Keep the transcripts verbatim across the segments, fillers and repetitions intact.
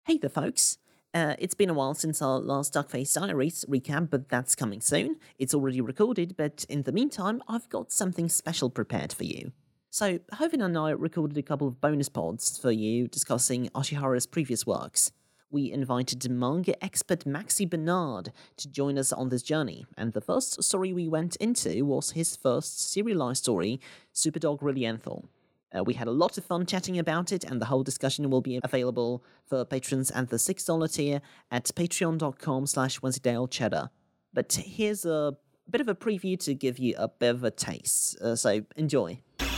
Hey there, folks. Uh, it's been a while since our last Duckface Diaries recap, but that's coming soon. It's already recorded, but in the meantime, I've got something special prepared for you. So, Hovin and I recorded a couple of bonus pods for you discussing Ashihara's previous works. We invited manga expert Maxi Bernard to join us on this journey, and the first story we went into was his first serialized story, Superdog Relienthal. Uh, we had a lot of fun chatting about it, and the whole discussion will be available for patrons at the six dollars tier at patreon.com slash WednesdayCheddar. But here's a bit of a preview to give you a bit of a taste, uh, so enjoy.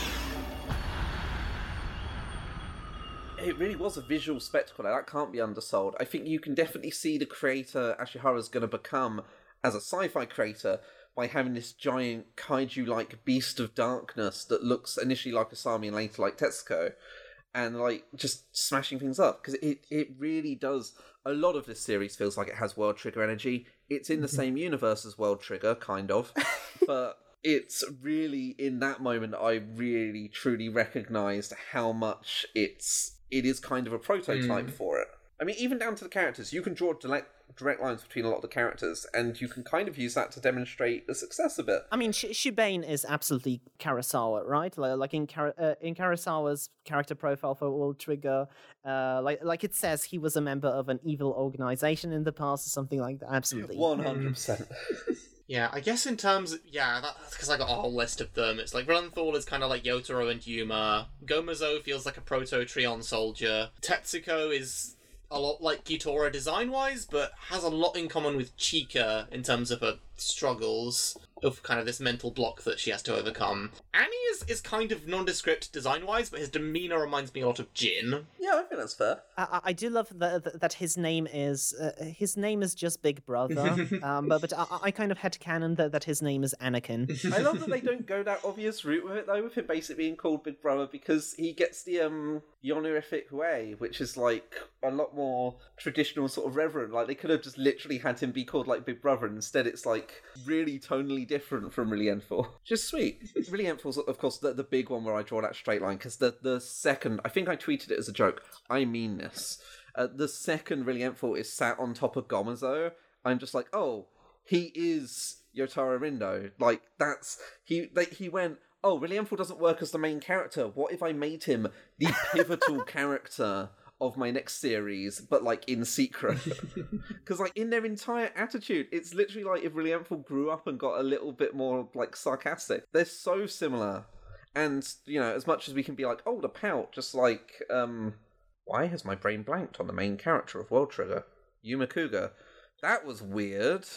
It really was a visual spectacle, that can't be undersold. I think you can definitely see the creator Ashihara's going to become as a sci-fi creator by having this giant kaiju-like beast of darkness that looks initially like Asami and later like Tetsuko, and like just smashing things up, because it, it really does. A lot of this series feels like it has World Trigger energy. It's in the mm-hmm. same universe as World Trigger, kind of, but it's really, in that moment, I really truly recognised how much it's it is kind of a prototype mm. for it. I mean, even down to the characters, you can draw direct, direct lines between a lot of the characters, and you can kind of use that to demonstrate the success a bit. I mean, Sh- Shubane is absolutely Kurosawa, right? Like in Kar- uh, in Kurosawa's character profile for World Trigger, uh, like like it says he was a member of an evil organization in the past or something like that. Absolutely, one hundred percent. Yeah, I guess in terms of, yeah, that's because I got a whole list of them. It's like, Relenthal is kind of like Yotaro and Yuma. Gomazo feels like a proto-Trion soldier. Tetsuko is a lot like Kitora design-wise, but has a lot in common with Chika in terms of her struggles, of kind of this mental block that she has to overcome. Annie is, is kind of nondescript design-wise, but his demeanour reminds me a lot of Jin. Yeah, I think that's fair. I, I do love that that his name is uh, his name is just Big Brother, um, but but I, I kind of had canon that, that his name is Anakin. I love that they don't go that obvious route with it though, with him basically being called Big Brother, because he gets the um honorific way, which is like a lot more traditional, sort of reverent. Like they could have just literally had him be called like Big Brother, and instead it's like really tonally different from Relienthal. Just sweet. Relienthal's of course the, the big one where I draw that straight line, because the the second, I think I tweeted it as a joke, I mean this. Uh, the second Relienthal is sat on top of Gomazo, I'm just like, oh, he is Yotaro Rindo. Like, that's... He they, he went, oh, Relienthal doesn't work as the main character. What if I made him the pivotal character of my next series, but, like, in secret? Because, like, in their entire attitude, it's literally like if Relienthal grew up and got a little bit more, like, sarcastic. They're so similar. And, you know, as much as we can be like, oh, the pout, just like, um... why has my brain blanked on the main character of World Trigger? Yuma Kuga. That was weird.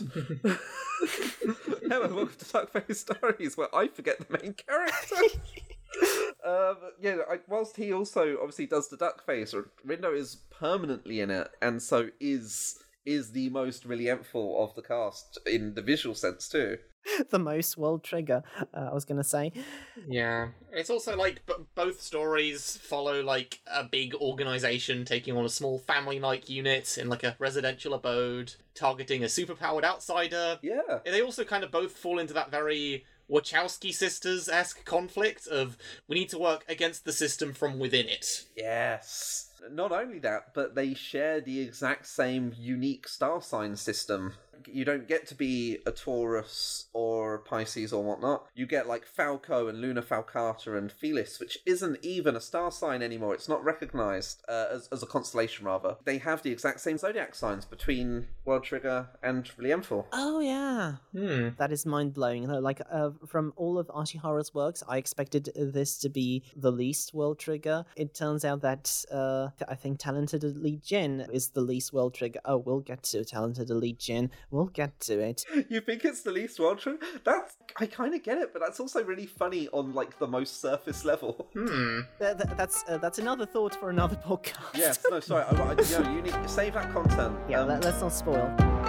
Hello, welcome to Duckface Diaries, where I forget the main character. um, yeah, I, whilst he also obviously does the duck face, Rindo is permanently in it, and so is is the most Relienthal of the cast in the visual sense too. The most World Trigger, uh, I was going to say. Yeah. It's also like b- both stories follow like a big organisation taking on a small family-like unit in like a residential abode, targeting a superpowered outsider. Yeah. They also kind of both fall into that very Wachowski sisters-esque conflict of we need to work against the system from within it. Yes. Not only that, but they share the exact same unique star sign system. You don't get to be a Taurus or Pisces or whatnot. You get like Falco and Luna Falcata and Felis, which isn't even a star sign anymore. It's not recognised uh, as, as a constellation, rather. They have the exact same zodiac signs between World Trigger and Relienthal. Oh, yeah. Hmm. That is mind-blowing. Like, uh, from all of Ashihara's works, I expected this to be the least World Trigger. It turns out that, uh, I think Talented Elite Jin is the least World Trigger. Oh, we'll get to Talented Elite Jin. We'll get to it. You think it's the least World Trigger? That's... I kind of get it, but that's also really funny on, like, the most surface level. Hmm. Th- th- that's uh, that's another thought for another podcast. Yes, no, sorry. I, I, you know, you need to save that content. Yeah, um, let, let's not spoil.